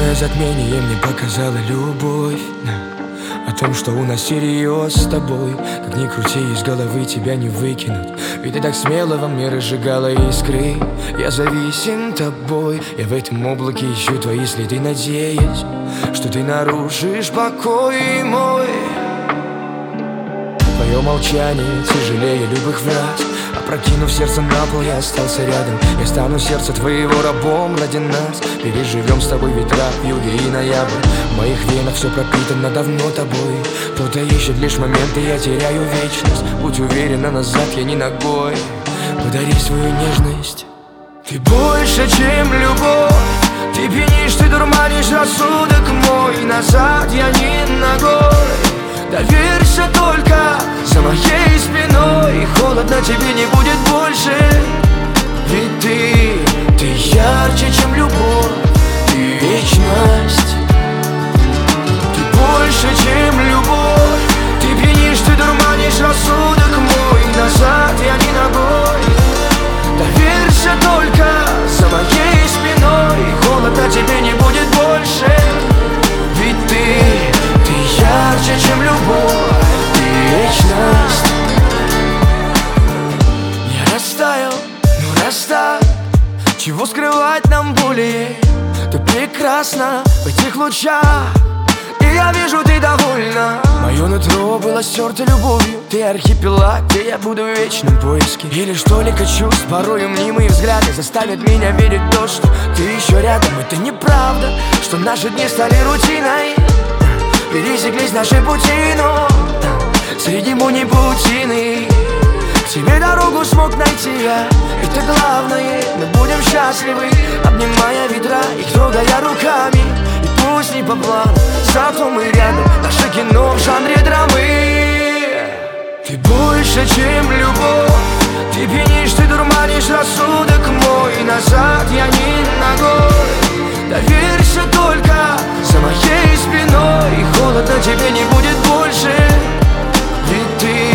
Полное затмение мне показала любовь. О том, что у нас серьез с тобой. Как ни крути, из головы тебя не выкинут. Ведь ты так смело во мне разжигала искры. Я зависим тобой. Я в этом облаке ищу твои следы, надеясь, что ты нарушишь покой мой. Твое молчание тяжелее любых врат. Опрокинув сердце на пол, я остался рядом. Я стану сердце твоего рабом ради нас. Переживем с тобой ветра, юги и ноябрь. В моих венах все пропитано давно тобой. Кто-то ищет лишь моменты, я теряю вечность. Будь уверена, назад я не ногой. Подари свою нежность. Ты больше, чем любовь. Ты пьянишь, ты дурманишь рассудок мой. Назад я не ногой. Доверься только за моей спиной. Холодно тебе не будет больше. Ведь ты ярче, чем любовь. Ты вечность. Ты больше, чем любовь. Ты пьянишь, ты дурманишь рассудок мой. Назад я не ногой. Доверься только за моей спиной. Холодно тебе не будет больше. Ведь ты ярче, чем любовь. Ты вечность. Я растаял, ну раз так, чего скрывать нам более? Ты прекрасна в этих лучах, и я вижу, ты довольна. Мое нутро было стерто любовью. Ты архипелаг, где я буду в вечном поиске. И лишь только чувств, порою мнимые взгляды заставят меня верить в то, что ты еще рядом. Это неправда, что наши дни стали рутиной. Пересеклись наши пути, но среди буни паутины к тебе дорогу смог найти я. Это главное, мы будем счастливы, обнимая ветра, их трогая руками. И пусть не по плану, зато мы рядом. Наше кино в жанре драмы. Ты больше, чем любовь. Ты пьянишь, ты дурманишь рассудок мой. Назад я не ногой. Доверься только за моей спиной. И холодно тебе не будет больше. Ведь ты